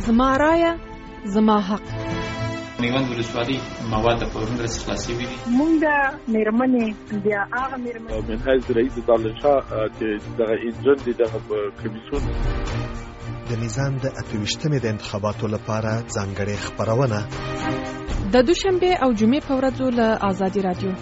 زما رایه زما حق. میوند ولسوالۍ مواد په پرون رس خلاصي وي. مونږ د میرمنې بیا هغه میرمنې منهاج رئیس دالشاه چې دغه انجن دي دغه کمیسیون د نظام د 28مې د انتخاباتو لپاره ځانګړې خبرونه د دوشنبه او جمعې په ورځو له آزادي رادیو.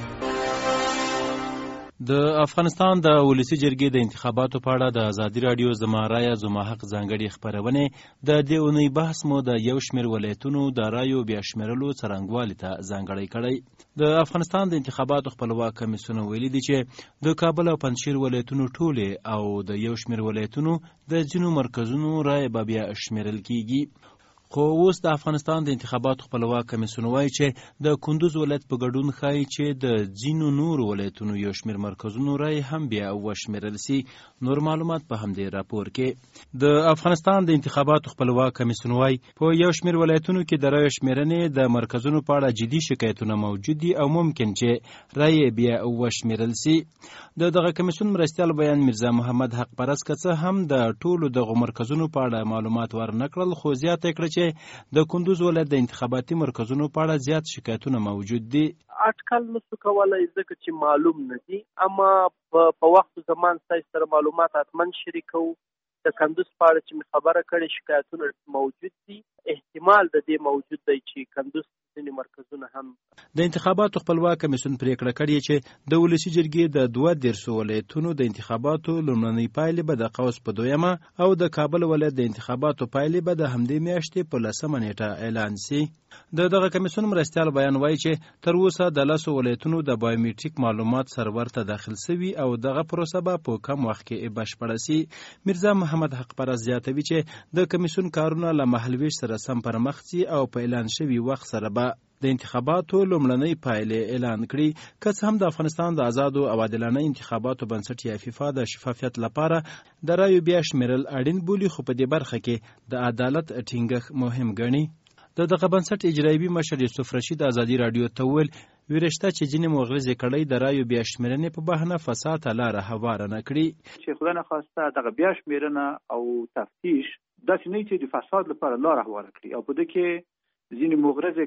د افغانستان د ولسی جرګې د انتخاباتو په اړه د ازادي رادیو زما رایه زما حق ځانګړي خبرونه د دې اونۍ بحث مو د یو شمېر ولایتونو د رایو بیا شمېرلو څرنګوالي ته ځانګړی کړی. د افغانستان د انتخاباتو خپلواک کمیسیون ویلي دي چې د کابل او پنځشیر ولایتونو ټولې او د یو شمېر ولایتونو د ځینو مرکزونو رای به بیا شمېرل کیږي. خو اوس د افغانستان د انتخاباتو خپلواک کمیسیون وایي چې د کندوز ولایت په ګډون ښایي چې د ځینو نورو ولایتونو یو شمېر مرکزونو رای هم بیا وشمېرل سي. نور معلومات په همدې راپور کې. د افغانستان د انتخاباتو خپلواک کمیسیون وایي په یو شمېر ولایتونو کې د رای شمېرنې د مرکزونو په اړه جدي شکایتونه موجود دي او ممکن چې رای بیا وشمېرل سي. دغه کمیسیون مرستیال بیان میرزا محمد حق پرست که څه هم د ټولو دغه مرکزونو په اړه معلومات ورنکړل، خو زیاته کړه چې د کندوز ولایت د انتخاباتي مرکزونو په اړه زیات شکایتونه موجود دي. اټکل نشو کولای ځکه چې معلوم نه دي، اما په وخت زمان سره معلومات حتمن شریکو. د کندوز په اړه چې می خبره کړې شکایتونه موجود دي، احتمال د دې موجود دی چې کندوز ځینې مرکزونه هم. د انتخاباتو خپلواک کمیسیون پریکړه کړې چې د ولسی جرګې د 32 ولایتونو د انتخاباتو لومړنۍ پایلې به د قوس په 2 او د کابل ولایت د انتخاباتو پایلې به د همدې میاشتې په 10 نیټه اعلان شي. دغه کمیسیون مرستیال بیان وایي چې تر اوسه د 10 ولایتونو د بایومټریک معلومات سرور ته داخل شوي او دغه پروسه به په کم وخت کې بشپړه شي. میرزا محمد حق پرست زیاتوي چې د کمیسیون کارونه له مهالویش سره سم پر مخ ځي او په اعلان شوي وخت سره به د انتخاباتو لومړنۍ پایلې اعلان کړي. که څه هم د افغانستان د آزادو او عادلانه انتخاباتو بنسټ یا فیفا د شفافیت لپاره د رایو بیا شمېرل اړین بولي، خو په دې برخه کې د عدالت ټینګښت مهم ګڼي. دغه بنسټ اجرایوي مشر یوسف رشید ازادي رادیو ته وویل ویرشته چې ځینې مغرضې کړۍ د رایو بیا شمېرنې په بهانه فساد ته لاره هواره نه کړي. چې خدای نخواسته دغه بیا شمېرنه او تفتیش داسې نه چې د فساد لپاره لاره هواره کړي او په دې کې ځینې مغرضې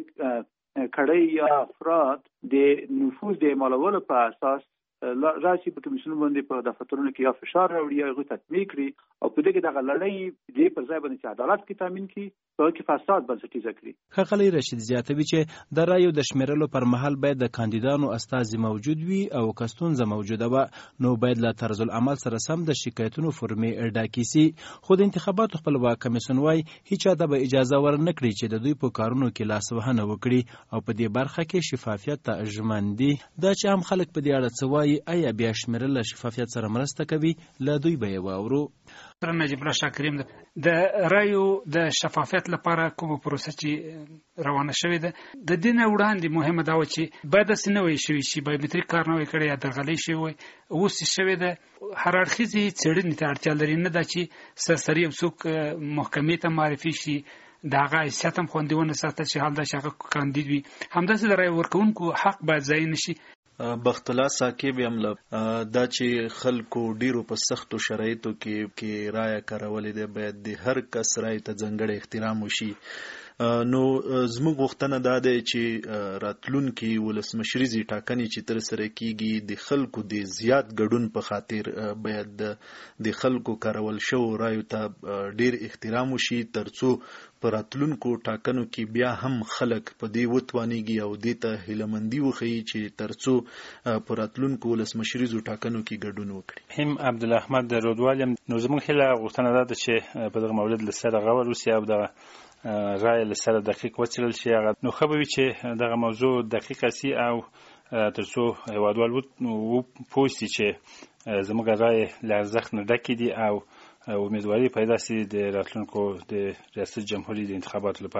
کړۍ یا افراد د نفوذ د اعمالولو په اساس راشي په کمیسیون باندې په دفترونو کې یا فشار راوړي یا هغوی تطمیع کړي او په دې کې دغه لړۍ دې پر ځای باندې چې عدالت کې تامین کړي په کې فساد بنسټیزه کړي. ښاغلی رشید زیاتوي چې د رایو د شمېرلو پر مهال باید د کاندیدانو استازي موجود وي او که ستونزه موجوده وه نو باید له طرز العمل سره سم د شکایتونو فورمې ډاکې سي. خو د انتخاباتو خپلواک کمیسیون وایي هیڅ چا ته به اجازه ورنکړي چې د دوی په کارونو کې لاسوهنه وکړي او په دې برخه کې شفافیت ته ژمن دي. دا چې عام خلک په دې اړه څه وایي، آیا بیا شمېرل له شفافیت سره مرسته کوي، له دوی به یې واورو. نجیب الله شاه کریم د رایو د شفافیت لپاره کومه پروسه چې روانه شوې ده د دې نه وړاندې مهمه دا و چې باید داسې نه وي شوي چې بایومټریک کار نه وي کړی یا درغلۍ شوی وي. اوس یې شوې ده. هر اړخیزې څېړنې ته اړتیا لري، نه دا چې سرسري یو څوک محکمې ته معرفي شي د هغه حیثیت هم خوندي ونه ساتل شي، حال دا چې هغه کاندید وي. همداسې د رایې ورکوونکو حق باید ضایع نه شي. بخت الله ساکب هم دا چې خلکو ډیرو په سختو شرایطو کې رایه کارولې ده، باید د هر کس رایې ته ځانګړی احترام وشي. نو زموږ غوښتنه دا ده چې راتلونکي ولسمشریزي ټاکنې چې تر سره کیږي د خلکو د زیات ګډون په خاطر باید د خلکو کارول شو رایو ته ډیر احترام وشي، ترڅو په راتلونکو ټاکنو کې بیا هم خلک په دې وتوانیږي او دې ته هیلهمندي وښیي چې ترڅو په راتلونکو ولسمشریزو ټاکنو کې ګډون وکړي. هم عبدالاحمد رودوالیم نو زموږ هیله غوښتنه ده چې په دغه مورد له سره غور وشي او دغه رای له سره دقیق وڅېړل شي. نو ښه به وي چې دغه موضوع دقیقه سي او ترڅو هېوادوال وپوه سي چې زموږ رای له ارزښت نه ډکې دي او امیدواري پیدا سي د راتلونکو د ریاست جمهوریت د انتخاباتو لپاره.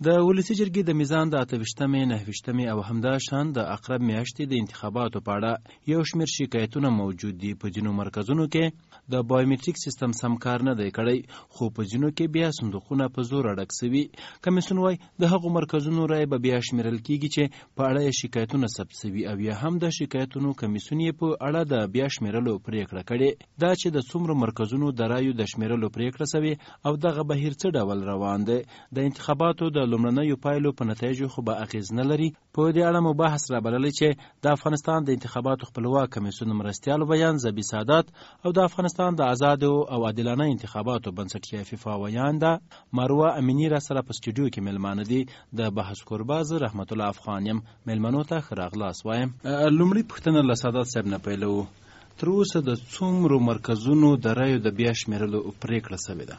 د ولسي جرګې د میزان د 28مې 29مې او همدا شان د اقرب میاشتې د انتخاباتو په اړه یو شمېر شکایتونه موجود دي. په ځینو مرکزونو کې د بایومټریک سیستم سم کار نه دی کړی، خو په ځینو کې بیا صندوقونه په زور اډک سوي. کمیسیون وایي د هغو مرکزونو رایې به بیا شمیرل کیږي چې په اړه یې شکایتونه ثبت سوي او یا هم د شکایتونو کمیسیون یې په اړه د بیا شمیرلو پریکړه کړې. دا چې د څومره مرکزونو د رایو د شمیرلو پریکړه سوي او دغه بهیر څه ډول روان دی، د انتخاباتو د لومړنیو پایلو په نتایجو خو به اغیز نه لري. په دې اړه مو بحث رابللی چې د افغانستان د انتخاباتو خپلواک کمیسیون مرستیالو بیان زبی سادات او د افغانستان د آزادو او عادلانه انتخاباتو بنسټ فیفا ویانده مروه امینی را سره په سټوډیو کې ملمانه دي. د بحث کورباز رحمت الله افغان یم. ملمنو ته ښه راغلاست وایم. لومړی پوښتنه له سادات صاحب نه پیلوو. تر اوسه د څومرو مرکزونو د رایو د بیا شمیرلو پریکړه سوې ده؟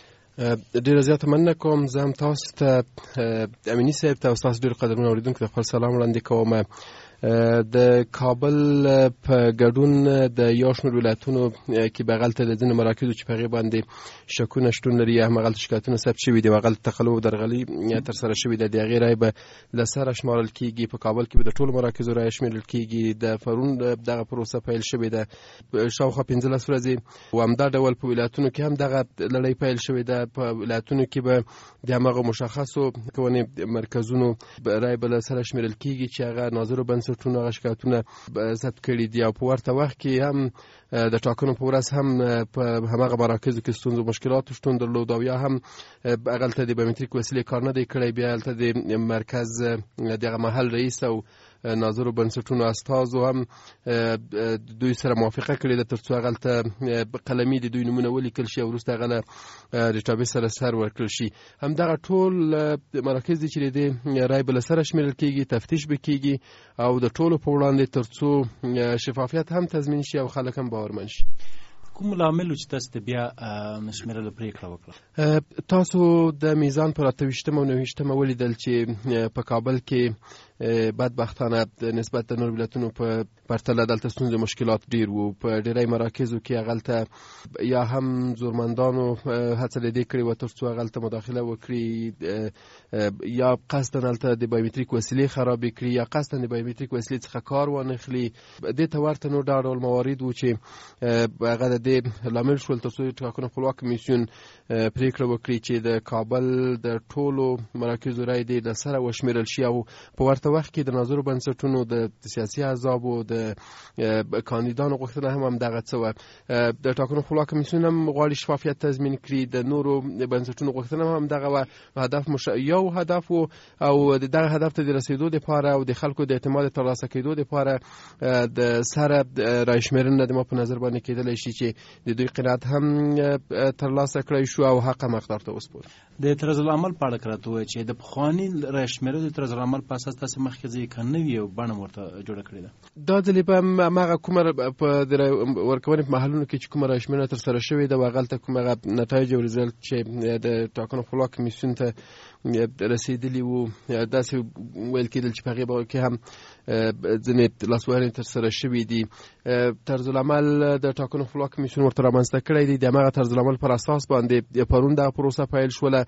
ډیره زیاته مننه کوم. زه هم تاسو ته امینی صاحب ته او تاسو ډېر قدرمنو اورېدونکو ته خپل سلام وړاندې کوم. د کابل په ګډون د یو شمېر ولایتونو کې به هغلته د ځینو مراکزو چې په هغې باندې شکونه شتون لري یا هم هغلته شکایتونه ثبت شوي دي او هغلته تقلب او درغلي ترسره شوي ده، د هغې رایې به له سره شمارل کېږي. په کابل کې به د ټولو مراکزو رایې شمیرل کېږي. د پرون دغه پروسه پیل شوې ده، شاوخوا 15 ورځې او همدا ډول په ولایتونو کې هم دغه لړۍ پیل شوې ده. په ولایتونو کې به د همغه مشخصو کونې مرکزونو رایې به له سره شمیرل کېږي چې هغه ناظرو بنسټونه هغه شکایتونه ثبت کړي دي او په ورته وخت کې هم د ټاکنو په ورځ هم په همغه مراکزو کې ستونزو مشکلاتو شتون درلود او یا هم هغلته د بایومټریک وسیلې کار نه دی کړی. بیا هلته د مرکز دغه محل رئیس او ناظرو بنسټونو استازو هم دوی سره موافقه کړې ده تر څو هغلته قلمي د دوی نومونه ولیکل شي او وروسته هغه له ډیټابیس سره سر ورکړل شي. همدغه ټول مراکز دي چې د رایې به له سره شمیرل کېږي، تفتیش به کېږي او د ټولو په وړاندې تر څو شفافیت هم تضمین شي او خلک هم باورمن شي. کوم لامل چې تاسو ته بیا شمیرلو پریکړه وکړه؟ تاسو د میزان په 28مه او 29مه ولیدل چې په کابل کې بدبختانه نسبت د نور ولایتونو په پرتله دلته ستونزې مشکلات ډیر وو. په ډیری مراکزو کې هغلته یا هم زورمندانو هڅه لیدې کړې وه تر څو هغلته مداخله وکړي یا قصدا هلته د بایومټریک وسیلې خرابې کړي یا قصدا د بایومټریک وسیلې څخه کار وانخلي. دې ته ورته نور ډول موارد وو چې هغه د دې لامل شول تر څو د ټاکنو خپلواک کمیسیون پریکړه وکړي چې د کابل د ټولو مراکزو رایې دې له سره وشمیرل شي او په ورته وخت کې د ناظرو بنسټونو د سیاسي احزابو د کاندیدانو غوښتنه هم همدغه څه وه. د ټاکنو خپلواک کمیسیون هم غواړي شفافیت تضمین کړي، د نورو بنسټونو غوښتنه هم همدغه وه. هدف یو هدف و او دغه هدف ته د رسیدو دپاره او د خلکو د اعتماد ترلاسه کېدو دپاره د سره رایشمیرنه د ما په نظر باندې کېدلی شي چې د دوی قناعت هم ترلاسه کړی شو او حق هم مقدار ته وسپارل. د طرز العمل په اړه راته ووایئ چې د پخواني رایشمیرلو د طرز العمل په اساس تاسې مخکې ځای که نوي او بڼه ورته جوړه کړې ده؟ دا ځلې به هماغه کومه په د ورکونې په محلونو کې چې کومه رایشمیرنه ترسره شوې ده و هغلته کوم هغه نتایج او ریزلټ چې د ټاکنو خپلواک کمیسیون ته رسیدلي وو داسې ویل کېدل چې په هغې کې هم ځینې لاسوهنې ترسره شوي دي. طرز العمل د ټاکنو خپلواک کمیسیون ورته رامنځته کړی دی. د هماغه طرز العمل پر اساس باندې پرون دغه پروسه پیل شوله.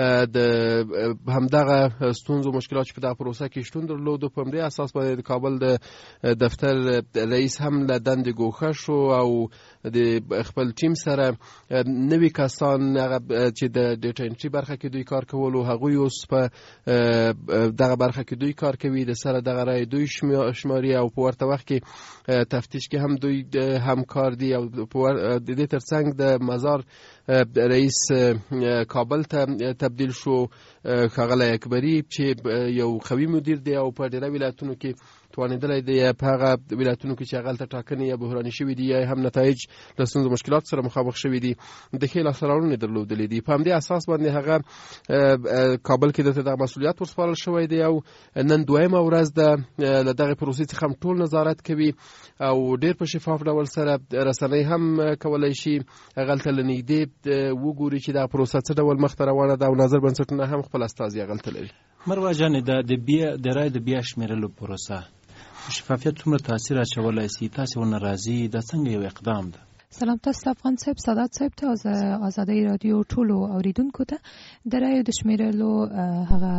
د همدغه ستونزو مشکلات چې په دغه پروسه کې شتون درلود په همدې اساس باندې د کابل د دفتر رئیس هم له دندې ګوښه شو او د خپل ټیم سره نوي کسان هغه چې د ډیټا انټري برخه کې دوی کار کولو هغوی اوس په دغه برخه کې دوی کار کوي، د سره دغه رایې دوی شماري او په ورته وخت کې تفتیش کې هم دوی همکار دي او د دې ترڅنګ د مزار رئیس کابل ته تبدیل شو ښاغلی اکبري چې یو قوي مدیر دی او په ډیری ولایتونو کې توانېدلی دی په هغه ولایتونو کې چې هغلته ټاکنې یا بحراني شوي دي یا هم نتایج له ستونزو مشکلاتو سره مخامخ شوي دي د ښې لاسته راوړنې درلودلې دي. په همدې اساس باندې هغه کابل کې دلته دغه مسؤلیت ورسپارل شوی دی او نن دویمه ورځ ده له دغې پروسې څخه هم ټول نظارت کوي او ډېر په شفاف ډول سره رسنۍ هم کولی شي هغلته له نږدې وګوري چې دغه پروسه څه ډول مخته روانه ده او نظر بنسټونه هم خپل استازي هغلته لري. مروه جانې د رایې د بیا شمیرلو پروسه شفافیت څومره تاثیر اچولی سي؟ تاسې ورنه راضي؟ دا څنګه یو اقدام ده؟ سلام تاسو افغان صاحب سادات صاحب ته از آزادۍ رادیو ټولو اوریدونکو ته د رایو د شمیرلو هغه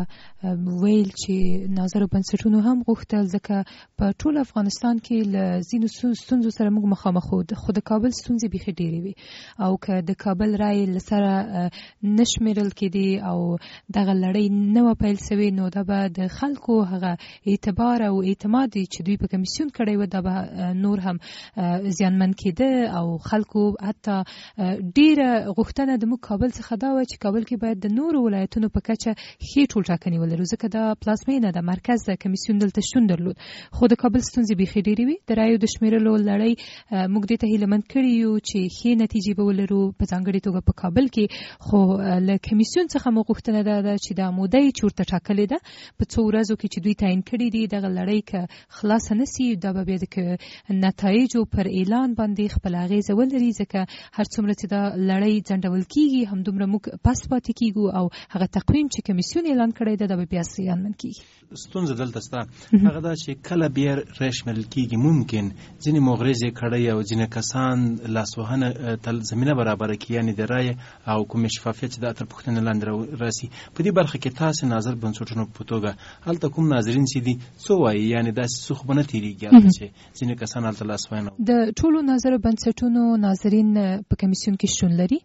ویل چې ناظر بنسټونو هم غوښتل ځکه په ټول افغانستان کې له ځینو ستونزو سره موږ مخامخ خو د کابل ستونزې بیخي ډېرې وي او که د کابل رای لسره نشمیرل کېدی او دغه لړۍ نه وه پیل سوې نو دا به د خلکو هغه اعتبار او اعتماد چې دوی په کمیسیون کړی و دا به نور هم زیانمن کېده او خلکو حتی ډیره غوښتنه د موږ کابل څخه دا وه چې کابل کې باید د نورو ولایتونو په کچه ښې ټولټاکنې ولرو ځکه دا پلازمینه ده مرکز د کمیسیون دلته شتون درلود خو د کابل ستونزې بیخي ډېرې وي د رایو د شمیرلو لړۍ موږ دې ته هیلهمند کړي یو چې ښې نتیجې به ولرو په ځانګړې توګه په کابل کې خو له کمیسیون څخه مو غوښتنه دا ده چې دا موده یې چې ورته ټاکلې ده په څو ورځو کې چې دوی تعیین کړي دي دغه لړۍ که خلاصه نه سي دا به بیا د نتایجو پر اعلان باندې خپل اغیزه ولري ځکه هر څومره چې دا لړۍ ځنډول کیږي همدومره موږ پس پاتې کیږو او هغه تقویم چې کمیسیون اعلان کړی ده دا به بیا زیانمن کیږي ستونزه دلته ستا هغه دا چې کله بیا راشمېرل کیږي ممکن ځینې مغرضې کړۍ او ځینې کسان لاسوهنه تل زمینه برابره کړي یعنې د رایې او کوم شفافیت چې دا تر پوښتنې لاندې راسي په دې برخه کې تاسې ناظر بنسټونو په توګه هلته کوم ناظرین چې دي څه وایي یعنې داسې څه خو به نه تېرېږي هلته چې ځینې کسان هلته لاسوهنه د ټولو ناظر بنسټونو ناظرین په کمیسیون کې شتون لري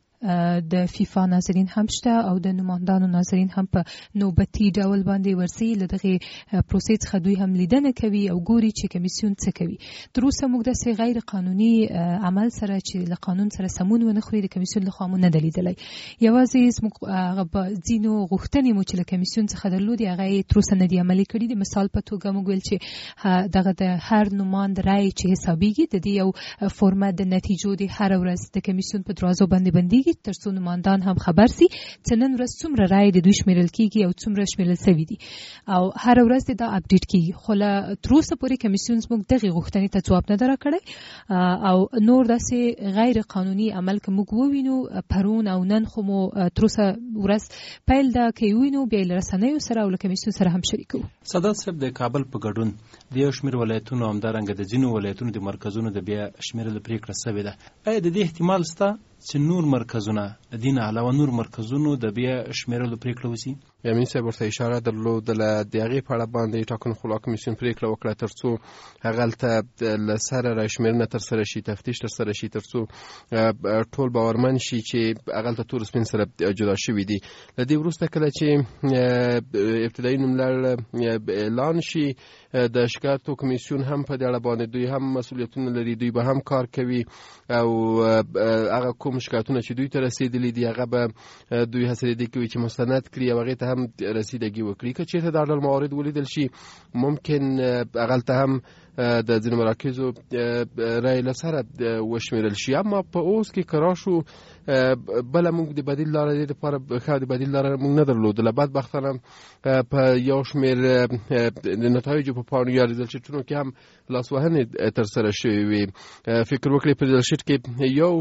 د فیفا ناظرین هم شته او د نمایندانو ناظرین هم په نوبتي ډول باندې ورسي له دغه پروسې څخه دوی هم لیدنه کوي او ګوري چې کمیسیون څه کوي تر اوسه موږ داسې غیر قانوني عمل سره چې له قانون سره سمون ونه خوري د کمیسیون لخوا مو نه دی لیدلی یوازې زموږ ځینو غوښتنې مو چې له کمیسیون څخه درلودې هغه یې تر اوسه نه دي عملي کړي د مثال په توګه موږ ویل چې دغه د هر نماند رایې چې حسابیږي د دې یو فورمات د نتیجو د هر ورځ د کمیسیون په دروازو باندې بندیږي تر څو نمایندان هم خبر سي چې نن ورځ څومره رایې د دوی شمیرل کیږي او څومره شمیرل سوي دي او هر ورځ دا اپډیټ کیږي خو له تر اوسه پورې کمیسیون زموږ دغه غوښتنې ته ځواب نه دی راکړی او نور داسې غیر قانوني عمل که موږ ووینو پرون او نن خو مو تر اوسه ورځ پیل ده که یې ووینو بیا یې له رسنیو سره او له کمیسیون سره هم شریکوو سادات صاحب د کابل په ګډون د یو شمېر ولایتونو همدارنګه د ځینو ولایتونو د مرکزونو د بیا شمیرلو پرېکړه سوې ده آیا د دې احتمال شته چې نور مرکزونه د دې نه علاوه نور مرکزونو د بیا شمیرلو پرېکړه وشي یمین صاحب ورته اشاره درلودله د هغې په اړه باندې ټاکنو خپلواک کمیسیون پرېکړه وکړه تر څو هغه هلته له سره راشمېرنه ترسره شي تفتیش ترسره شي تر څو ټول باورمن شي چې هغه هلته تور سپین سره جدا شوي دي له دې وروسته کله چې ابتدایي نوملړ اعلان شي د شکایتو کمیسیون هم په دې اړه باندې دوی هم مسؤلیتونه لري دوی به هم کار کوي او هغه کوم شکایتونه چې دوی ته رسیدلي دي هغه به دوی هڅه کوي چې مستند کړي او هغې ته هم رسیدګي وکړي که چېرته دا ډول موارد ولیدل شي ممکن هغلته هم د ځینو مراکزو رایې له سره وشمېرل شي اما په اوس کې که راشو بله موږ د بدیل لاره دې لپاره ښه د بدیل لاره موږ نه درلودله بدبختانه په یو شمېر د نتایجو په پاڼو یا ریزلشیټونو کې هم لاسوهنې ترسره شوې وي فکر وکړئ په ریزلشیټ کې یو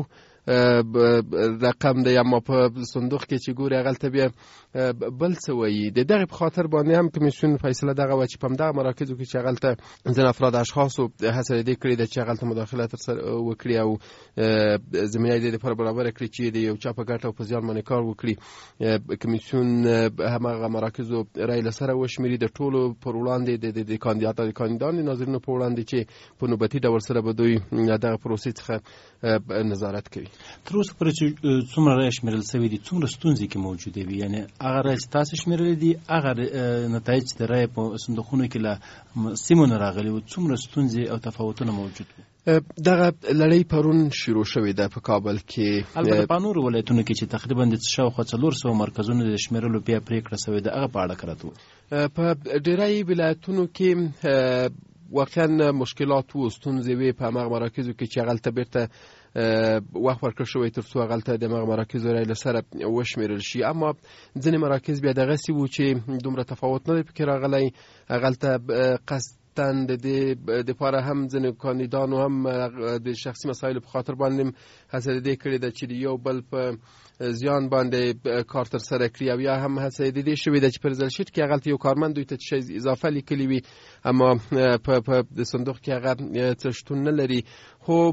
رقم دی اما په صندوق کې چې ګوري هغلته بیا بل څه وایي د دغې په خاطر باندې هم کمیسیون فیصله دغه وه چې په همدغه مراکزو کې چې هغلته ځینې افراد اشخاصو هڅه دې کړې ده چې هغلته مداخله ترسره وکړي او زمینه یې دې لپاره برابره کړي چې د یو چا په ګټه او په زیان باندې کار وکړي کمیسیون هماغه مراکزو رایې له سره وشمېري د ټولو پر وړاندې د کاندیدانو ناظرینو په وړاندې چې په نوبتي ډول سره به دوی دغه پروسې څخه نظارت کوي تر اوسه پورې چې څومره رایې شمیرل سوي دي څومره ستونزې کې موجودې وي یعنې هغه رایې چې تاسو شمیرلې دي هغه نتایج چې د رایې په صندوقونو کې له سیمو نه راغلي وو څومره ستونزې او تفاوتونه موجود وو دغه لړۍ پرون شروع شوې ده په کابل کې البته په نورو ولایتونو کې چې تقریبا د شاوخوا 400 مرکزونو د شمیرلو بیا پرېکړه سوې ده هغه په اړه کراتو په ډېری ولایتونو کې واقعا مشکلات و ستونزې وې په هماغه مراکزو کې چې هغلته بیرته وخت ورکړل شوی تر څو هغلته د هماغه مراکزو رایې له سره وشمېرل شي اما ځینې مراکز بیا دغسې وو چې دومره تفاوت نه دی پکې راغلی هغلته قصد د دې دپاره هم ځینې کاندیدانو هم د شخصي مسایلو په خاطر باندې هڅه دې کړې ده چې د یو بل په زیان باندې کار ترسره کړي او یا هم هڅه دې شوې ده چې په ریزلشیټ کې هغلته یو کارمند دوی ته څه اضافه لیکلي وي اما په صندوق کې هغه څه شتون نه لري خو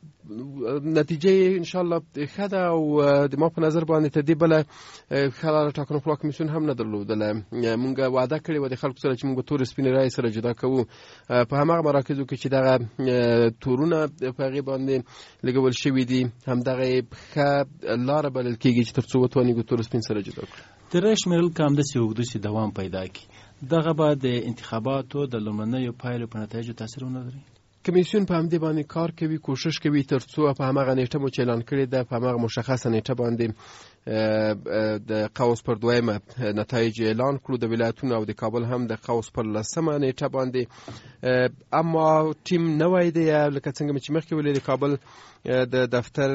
نتیجه ان شاء الله ښه ده او د ما په نظر باندې ته دې بله ښه لاره ټاکنو خپلواک کمیسیون هم نه درلودله. مونږ وعده کړې وه د خلکو سره چې مونږ به تورې سپینې رایې سره جدا کوو په هماغه مراکزو کې چې دغه تورونه په هغې باندې لګول شوي دي، همدغه ښه لاره بلل کېږي چې تر څو وتوانېږو تور سپین سره جدا کړو. د رای شمیرل که همداسې اوږده دوام پیدا کړي، دغه به د انتخاباتو د لومړنیو پایلو په نتایجو تاثیر ونه لري. کمیسیون په همدې باندې کار کوي، کوشش کوي تر څو په هماغه نیټه مو چې اعلان کړې ده په هماغه مشخصه نیټه باندې د قوس پر دویمه نتایج اعلان کړو، د ولایتونو او د کابل هم د قوس پر لسمه نیټه باندې. اما ټیم نوی دی، لکه څنګه چې مخکې ولې د کابل د دفتر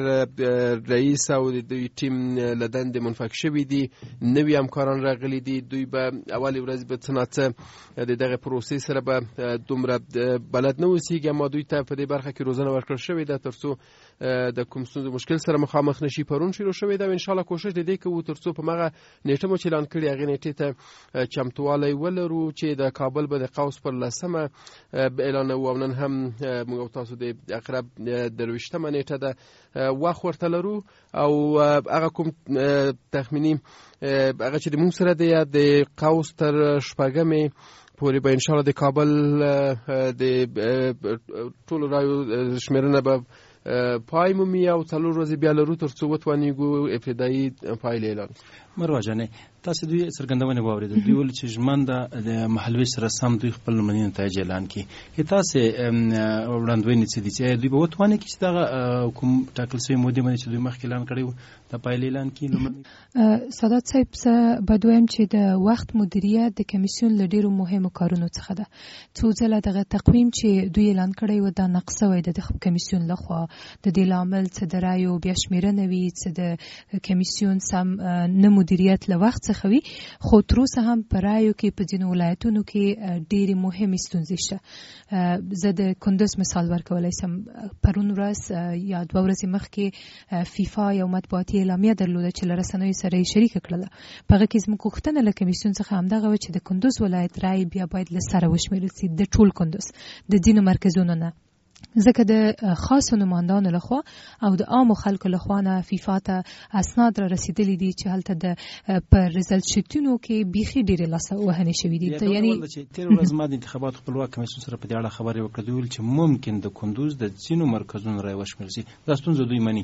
رئیس او د دوی ټیم له دندې منفک شوي دي، نوي همکاران راغلي دي. دوی به اولې ورځ به څه ناڅه د دغه پروسې سره به دومره بلد نه اوسېږي، اما دوی ته په دې برخه کې روزنه ورکړل شوې ده تر څو د کوم ستونزو مشکل سره مخامخ نشي. پرون شروع شوې ده او انشاءالله کوشش د دې کوو تر څو په هغه نیټه مو چې اعلان کړې هغې نیټې ته چمتوالی ولرو چې د کابل به د قوس پر لسمه اعلانوو او نن هم موږ او تاسو د اقرب درویشتمه نیټه ده وخت ورته لرو او هغه کوم تخمیني هغه چې د موږ سره دی د قوس تر شپږمې پورې به انشاءالله د کابل د ټولو رایو شمیرنه به پای مومي او 4 ورځې بیا لرو تر څو وتوانېږو ابتدایي پایلې اعلان. مروه جانې، تاسو دوی څرګندونه واورېدل، دوی ویل چې ژمنده د محلوي سره سم دوی خپل لومړني نتایج اعلان کړي. تاسو وړاندوینې څه دي چې دوی به وتواني کړي چې دغه کوم ټاکل شوی مودې باندې چې دوی مخکې اعلان کړی و د پایلې اعلان کړي لومړني؟ سادات صاحب څه به دویم چې د وخت مدیریت د کمیسیون له ډېرو مهمو کارونو څخه ده. څو ځله دغه تقویم چې دوی اعلان کړی و دا نقص شوی د کمیسیون لخوا، د دې لامل څه د رایو بیا شمیرنه وي، څه د کمیسیون سم نه مدیریت له وخت څخه وي. خو تر اوسه هم په رایو کې په ځینو ولایتونو کې ډېرې مهمې ستونزې شته. زه د کندز مثال ورکولی شم. پرون ورځ یا 2 ورځې مخکې فیفا یو مطبوعاتي اعلامیه درلوده چې له رسنیو سره یې شریکه کړله. په هغه کې زموږ غوښتنه له کمیسیون څخه همدغه وه چې د کندز ولایت رای بیا باید له سره وشمیرل سي، د ټول کندز، د ځینو مرکزونو نه، ځکه د خاصو نمایندانو لخوا او د عامو خلکو لخوا نه فیفا ته اسناد را رسیدلي دي چې هلته د په ریزلټ شیټونو کې بیخي ډېرې لاسه وهنې شوي دي. یعنې تېره ورځ ما د انتخاباتو خپلواک کمیسیون سره په دې اړه خبرې وکړې، دوی ویل چې ممکن د کندوز د ځینو مرکزونو رای وشمیرل سي. دا ستونزه دوی مني؟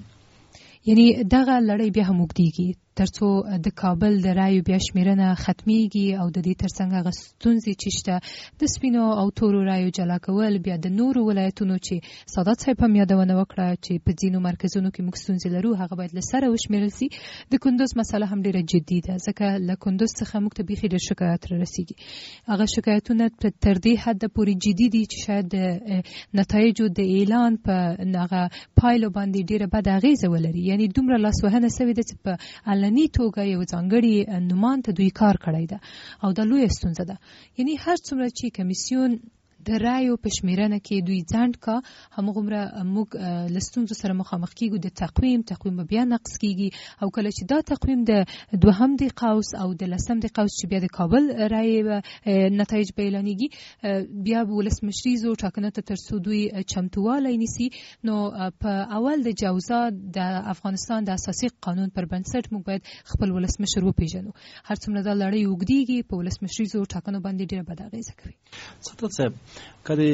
یعنی دغه لړۍ بیا هم اوږدېږي تر څو د کابل د رایو بیا شمیرنه ختمیږي او د دې ترڅنګ هغه ستونزې چې شته د سپینو او تورو رایو جلا کول، بیا د نورو ولایتونو چې سادات صاحب هم یادونه وکړه چې په ځینو مرکزونو کې موږ ستونزې لرو هغه باید له سره وشمیرل سي. د کندوز مسله هم ډېره جدي ده ځکه له کندوز څخه موږ ته بیخي ډېر شکایت را رسیږي. هغه شکایتونه تر دې حده پورې جدي دي چې شاید د نتایجو د اعلان په هغه پایلو باندې ډېره بد اغېزه ولري. یعنی دومره لاسوهنه سوې ده چې په علني توګه یو ځانګړي نومان ته دوی کار کړی ده او دا لویه ستونزه ده. یعنی هر څومره چې کمیسیون د رایو په شمیرنه کې دوی ځنډ کا، همغومره موږ له ستونزو سره مخامخ کیږو. د تقویم به بیا نقص کیږي او کله چې دا تقویم د 2 د قوس او د 10 د قوس چې بیا د کابل رای نتایج به اعلانېږي، بیا به ولسمشریزو ټاکنو ته تر څو دوی چمتوالی نیسي، نو په اول د جوزا د افغانستان د اساسي قانون پر بنسټ موږ باید خپل ولسمشر وپیژنو. هر څومره دا لړۍ اوږدېږي په ولسمشریزو ټاکنو باندې ډېره بد اغېزه کوي. سادات صاحب، که د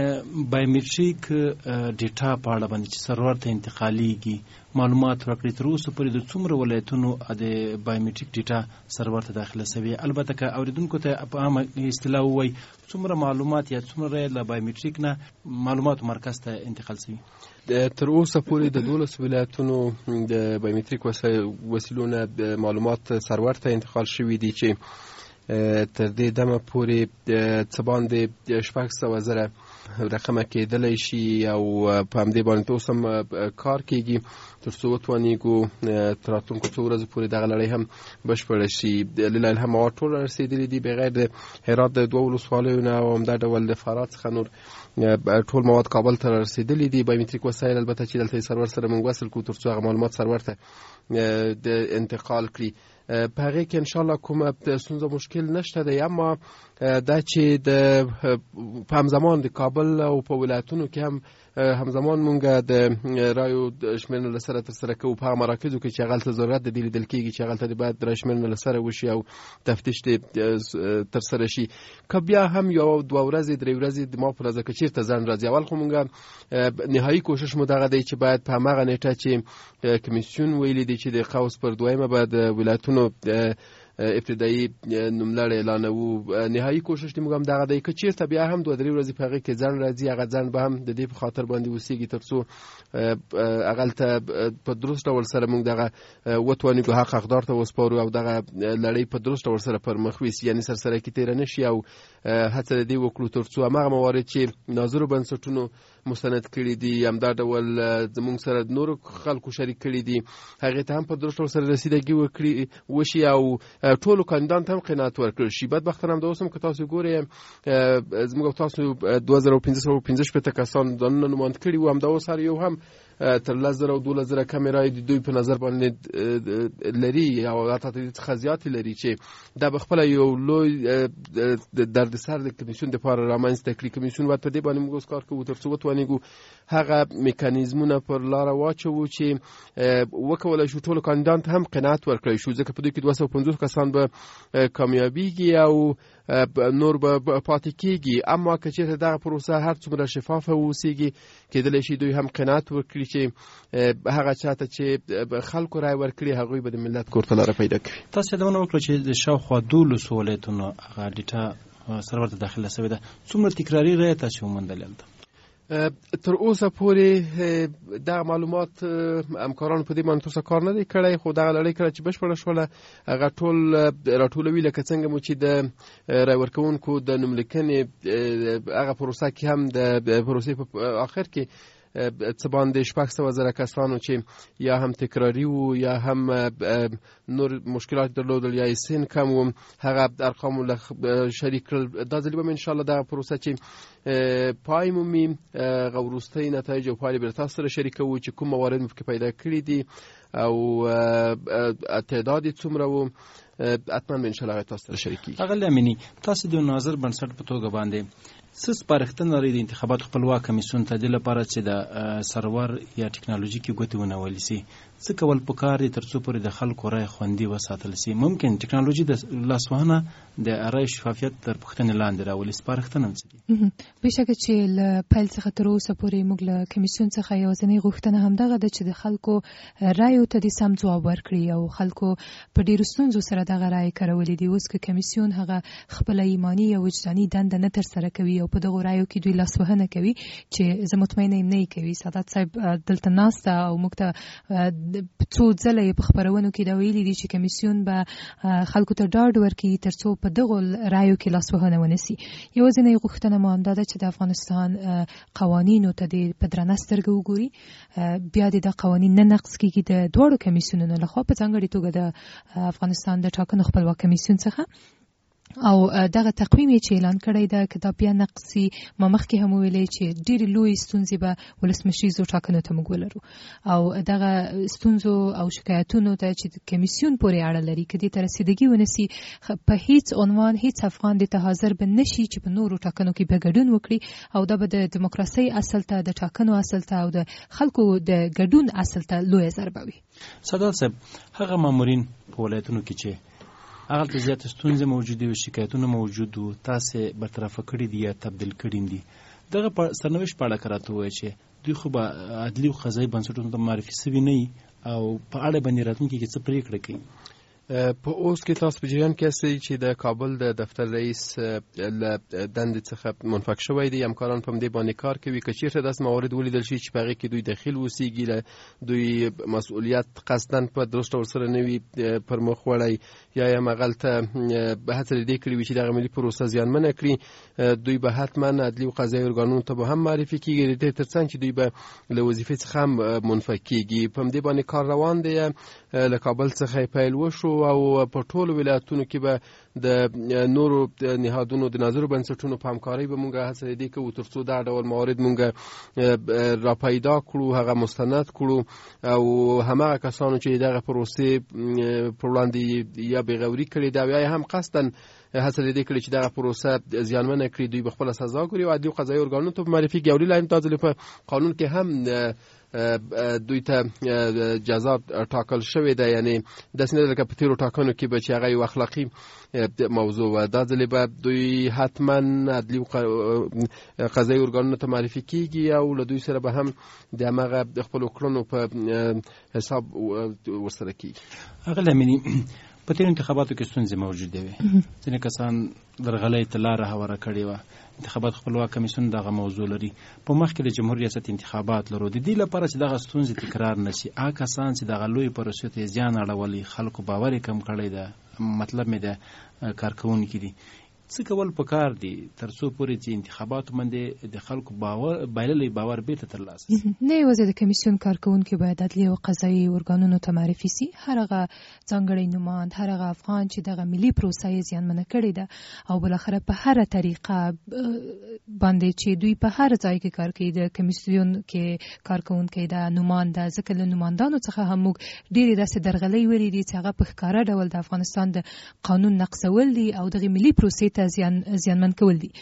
بایومټریک ډیټا په اړه باندې چې سرور ته انتقالیږي معلومات ورکړي، تر اوسه پورې د څومره ولایتونو د بایومټریک ډیټا سرور ته داخله شوې؟ البته که اوریدونکو ته په عامه اصطلاح ووایي څومره معلومات یا څومره له بایومټریک نه معلوماتو مرکز ته انتقال شوي؟ تر اوسه پورې د 12 ولایتونو د بایومټریک وسیلو نه معلومات سرور ته انتقال شوي دي چې تر دې دمه پورې څه باندې 600,000 رقمه کېدلی شي او په همدې باندې اوس هم کار کېږي تر څو وتوانېږو تر راتلونکو څو ورځو پورې دغه لړۍ هم بشپړه شي. لله الحمد مواد ټول رسېدلي دي بغیر د هرات د 2 ولسوالیو نه او همدا ډول د فرات څخه نور ټول مواد کابل ته رسېدلي دي. بایومټریک وسایل البته چې دلته سرور سره موږ وصل کړو تر څو هغه معلومات سرور ته د انتقال کړي. په هغې کې انشاءالله کومه ستونزه مشکل نشته دی، اما دا چې په همزمان د کابل او په ولایتونو کې همزمان مونږ د رایو شمېرنه له سره ترسره کوو په هغه مراکزو کې چې هغلته ضرورت د دې لیدل کېږي چې هغلته باید رای شمېرنه له سره وشي او تفتیش ترسره شي. که بیا هم یو 2 ورځې 3 ورځې د ما په نظر که چېرته ځنډ راځي، اول خو مونږ نهایي کوشش مو دغه دی چې باید په هماغه نیټه چې کمیسیون ویلي دی چې د قوس پر 2 به د ولایتونو ابتدایي نوملړ اعلانوو، نهایي کوشش دی موږ هم دغه دی. که چېرته بیا هم 2-3 ورځې په هغې کې ځنډ راځي، هغه ځنډ به هم د دې په خاطر باندې وسیږي تر څو هغلته په درست ډول سره موږ دغه وتوانیږو حق حقدار ته وسپارو او دغه لړۍ په درست ډول سره پر مخ ویسي، یعنې سرسرکي تېره نه شي او هڅه د دې وکړو تر څو هماغه موارد چې ناظرو بنسټونو مستند کړي دي، همدا ډول زموږ سره نورو خلکو شریک کړي دي، هغې ته هم په درست ډول سره رسیدګي وشي او ټولو کاندیدانو ته هم قناعت ورکړل شي. بدبختانه همدا اوس هم که تاسو ګورئ زموږ تاسو 2515 کسان ځانونه نوماند کړي وو، همدا اوس هر یو هم تر 10,000 او 12,000 کمې رایې د دوی په نظر باندې لري او حتی د دې څخه زیاتې لري چې دا به خپله یو لوی دردسر د کمیسیون دپاره رامنځته کړي. کمیسیون باید په دې باندې موږ اوس کار کوو تر څو وتوانیږو هغه میکانیزمونه پر لاره واچوو چې وکولی شو ټولو کاندیدانو ته هم قناعت ورکړی شو، ځکه په دوی کې 250 کسان به کامیابیږي او نور به پاتې کېږي. اما که چېرته دغه پروسه هر څومره شفافه واوسیږي، کېدلی شي دوی هم قناعت ورکړي چې هغه چاته چې خلکو رای ورکړي هغوی به د ملت کور ته لاره پیدا کوي. تاسو یادونه وکړه چې د شاوخوا 12 ولایتونو هغه ډیټا سرور ته داخله شوې ده، څومره تکراري رایې تاسو وموندلې ده؟ تر اوسه پورې دغه معلومات همکارانو په دې باندې تر اوسه کار نه دی کړی، خو دغه لړۍ کله چې بشپړه شوله هغه ټول راټولوي، لکه څنګه مو چې د رای ورکوونکو د نوملیکنې هغه پروسه کې هم د پروسې په آخر کې څه باندې 600,000 کسانو چې یا هم تکراري وو یا هم نور مشکلات درلودل یا یې سن کم و، هغه ارقام له شریک کړل. دا ځلې به م انشاءالله دغه پروسه چې پای مومي هغه وروستۍ نتایج او پایلې به تاسو سره شریکوو چې کوم موارد مو پکې پیدا کړي دي او تعداد یې څومره و، حتما به انشاءالله تاسو سره شریکېږي. اغلې امیني، تاسو د ناظر بنسټ په توګه باندې څه سپارښتنه لرئ د انتخاباتو خپلواک کمیسیون ته د لپاره چې د سرور یا ټکنالوژیکي ګوتې ونیول شي؟ څه کول پکار دي تر څو پورې د خلکو رای خوندي وساتل شي؟ ممکن ټکنالوژي د لاسوهنه د رای شفافیت تر پوښتنې لاندې راولي، سپارښتنه څه دي؟ بېشکه چې له پیل څخه تر اوسه پورې موږ له کمیسیون څخه یوازینۍ غوښتنه همدغه ده چې د خلکو رایو ته د سم ځواب ورکړي او خلکو په ډېرو ستونزو سره دغه رای کارولې دي. اوس که کمیسیون هغه خپله ایماني او وجداني دنده نه ترسره کوي او په دغو رایو کې دوی لاسوهنه کوي، چې زه مطمئنه یم نه یې کوي. سعادت صاحب دلته ناسته او موږ ته څو ځله یې په خپرونو کې دا ویلي دي چې کمیسیون به خلکو ته ډاډ ورکړي تر څو په دغو رایو کې لاسوهنه ونه سي. یوازینۍ غوښتنه مو همدا ده چې د افغانستان قوانینو ته په درنه سترګه وګوري، بیا د قوانین نه نقض کېږي د دواړو کمیسیونونو لخوا، په ځانګړې توګه د افغانستان د ټاکنو خپلواک کمیسیون څخه، او دغه تقویم چې اعلان کړی ده که دا بیا نقصي، ما مخکې هم ویلې چې ډېرې لوی ستونزې به ولسمشریزو ټاکنو ته موږ ولرو، او دغه ستونزو او شکایتونو ته چې کمیسیون پورې اړه لري که دې ته رسیدګي ونسي، په هیڅ عنوان هیڅ افغان دې ته حاضر به نشي چې په نورو ټاکنو کې به ګډون وکړي، او دا به د دیموکراسۍ اصل ته، د ټاکنو اصل ته او د خلکو د ګډون اصل ته لویه ضربه وي. سعادت صاحب، هغه مامورین په ولایتونو کې چې هغه زیات ستونزې موجود دي او شکایتونه موجود وو، تاسې برطرفه کړي دي یا تبدیل کړي دي، دغه سرنوشت په اړه راته ووایئ چې دوی خو به عدلي او قضایي بنسټونو ته معرفي سوي نه وي او په اړه باندې راتلونکي کې څه پرېکړه کوي؟ په اوس کې تاسو په جریان کې یاستئ چې د کابل د دفتر رئیس له دندې څخه منفک شوی دی، همکاران په همدې باندې کار کوي. که چېرته داسې موارد ولیدل شي چې په هغې کې دوی دخیل اوسیږي، له دوی مسؤلیت قصداً په درست ډول سره نه وي پر مخ وړی، یا یې هماغلته هڅه دې کړې وي چې دغه ملي پروسه زیانمنه کړي، دوی به حتما عدلي او قضایي ارګانونو ته به هم معرفي کېږي، د دې تر څنګ چې دوی به له وظیفې څخه هم منفک کېږي. په همدې باندې کار روان دی، له کابل څخه پیل وشو، او په ټولو ولایتونو کې به د نورو نهادونو د ناظرو بنسټونو په همکارۍ به مونږ هڅه دې کوو ترڅو دا ډول موارد مونږ را پیدا کړو، هغه مستند کړو او هماغه کسانو چې دغه پروسې پر وړاندې یا بېغوري کړې ده یا هم قصداً هڅه دې کړې چې دغه پروسه زیانمنه کړي، دوی به خپله سزا ګوري او عدلي قضایي ارګانونو ته په معرفي کړي. او لیلایم دا ځل په قانون کې هم دوی ته جزا ټاکل شوې ده، یعنی داسې نه ده لکه په تېرو ټاکنو کې به چې هغه یو اخلاقي موضوع وه. دا ځلې به دوی حتما عدلي قضایي ارګانونو ته معرفي کېږي او له دوی سره به هم د هماغه خپلو کړنو په حساب ورسره کېږي. اغلې امیني په تېرو انتخاباتو کې ستونزې موجودې وې، ځینې کسان درغلۍ ته لاره هواره کړې وه. انتخابات خپلواک کمیسیون دغه موضوع لري. په مخکې د جمهور ریاست انتخابات لرو، د دې لپاره چې دغه ستونزې تکرار نشي، هغه کسان چې دغه لوی پروسې ته زیان اړولی، خلکو باور یې کم کړی ده، مطلب مې د کارکوونکي دي، څه کول پکار دي ترڅو پورې چې انتخابات باندې د خلکو بایللی باور بیرته ترلاسه شي؟ نه یوازې د کمیسیون کارکوونکي باید عدلي او قضایي ارګانونو ته معرفي سي، هر هغه ځانګړی نوماند، هر هغه افغان چې دغه ملي پروسه یې زیانمنه کړې ده او بالاخره په هره طریقه باندې چې دوی په هر ځای کې کار کوي، د کمیسیون کې کارکوونکی ده، نوماند ده، ځکه له نوماندانو څخه هم موږ ډېرې داسې درغلۍ ولیدې چې هغه په ښکاره ډول د افغانستان د قانون نقضول دي او دغه ملي پروسې ته زیانمن کول دي.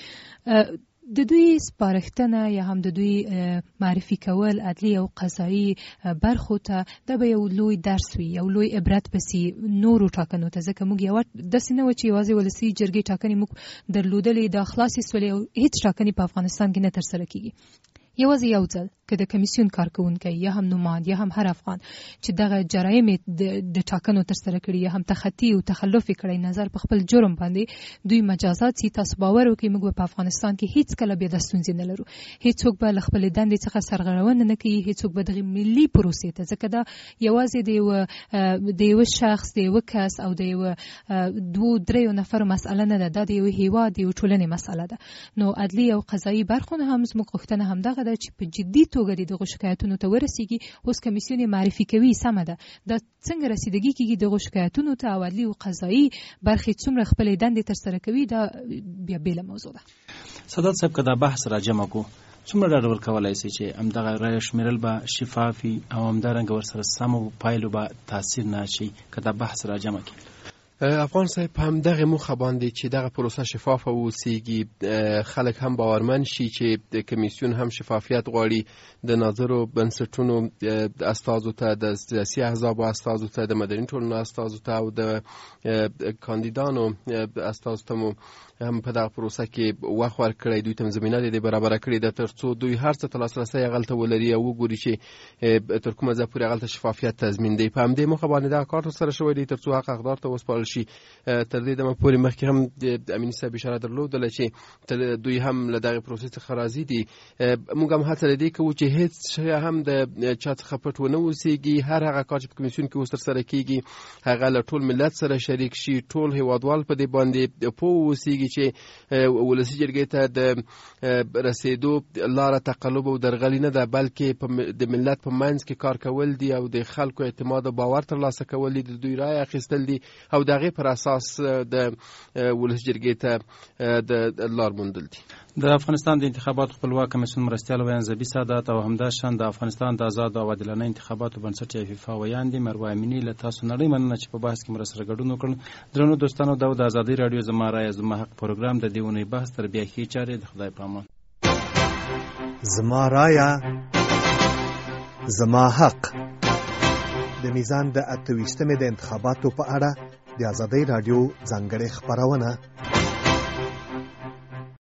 د دوی سپارښتنه یا هم د دوی معرفي کول عدلي او قضایي برخو ته دا به یو لوی درس وي، یو لوی عبرت بسي نورو ټاکنو ته، ځکه موږ یو داسې نه و چې یوازې ولسي جرګې ټاکنې موږ درلودلې، دا خلاصې سولې او هیڅ ټاکنې په افغانستان کې نه ترسره کیږي. یوازې یو ځل که د کمیسیون کارکوونکی یا هم نوماند یا هم هر افغان چې دغه جرایم د ټاکنو ترسره کړي یا هم تخطي او تخلف کړي نظر په خپل جرم باندې دوی مجازات سي، تاسو باور وکړئ موږ په افغانستان کې هیڅ کله بیا د ستونزې نه لرو، هیڅوک به له خپلې دندې څخه سرغړونه نه کوي، هیڅوک به دغه ملي پروسې ته، ځکه دا یوازې د یو شخص، د یو کس او د یو دوه دریو نفرو مسأله نه ده، دا د یو هیواد، د یو ټولنې مسأله ده. نو عدلي او قضایي برخونه هم زموږ غوښتنه همدغه ده چې په جدي توګه دغه شکایتونو ته ورسیږي. اوس کمیسیون یې معرفي کوي، سمه ده، دا څنګه رسیدګي کیږي دغه شکایتونو ته او عدلي او قضایي برخې څومره خپلې دندې ترسره کوي، دا بیا بېله موضوع ده. سادات صاحب که دا بحث راجمع کو څومره ډاډ ورکولی شي چې همدغه رایه شمیرل به شفافي او همدارنګه ورسره سمو پایلو به تاثیر نه شي که دا بحث راجمع کړي؟ افغان صاحب هم دغه موخه باندې چې دغه پروسه شفاف اوسېږي، خلک هم باورمن شي چې د کمیسیون هم شفافیت غواړي، د ناظرو بنسټونو استازو ته، د سیاسي احزابو استازو ته، د مدني ټولنو استازو ته او د کاندیدانو استازو ته مو هم په دغه پروسه کې وخت ورکړی، دوی ته زمینه دې برابره کړې ده ترڅو دوی هر څه ته لاسرسی هغلته ولري او وګوري چې تر کومه ځایه پورې هغلته شفافیت تضمین دی. په همدې موخه باندې دغه کار ترسره شوی دی ترڅو حق حقدار ته وسپارل شي. تر دې دمه پورې مخکې هم د امیني صاحب اشاره درلودله چې دوی هم له دغې پروسې څخه راضي دي. موږ هم هڅه له دې کوو چې هېڅ شی هم د چا څخه پټ ونه اوسېږي، هر هغه کار چې په کمیسیون کې اوس ترسره کېږي هغه له ټول ملت سره شریک شي، ټول هېوادوال په دې باندې پوه اوسېږي چې ولسي جرګې ته د رسېدو لاره تقلب او درغلي نه ده، بلکې د ملت په منځ کې کار کول دي او د خلکو اعتماد او باور ترلاسه کول دي، د دوی رایه اخیستل دي او د هغې پر اساس د ولسي جرګې ته د لار موندل دي. د افغانستان د انتخاباتو خپلواک کمیسیون مرستیال ویان زبی سادات او همداشان د افغانستان د آزاد او عادلانه انتخاباتو بنسټ فیفا ویان دي مروه امینی له تاسو نړۍ مننه چې په بحث کې مرسته ګډون وکړل. درنو دوستانو، دا د آزادۍ رادیو زما رایه زما حق پروګرام د دې اونۍ بحث تر بیا ښې چارې د خدای په امان. زما رایه زما حق د میزان د 28مې د انتخاباتو په اړه د آزادۍ رادیو ځانګړې خپرونه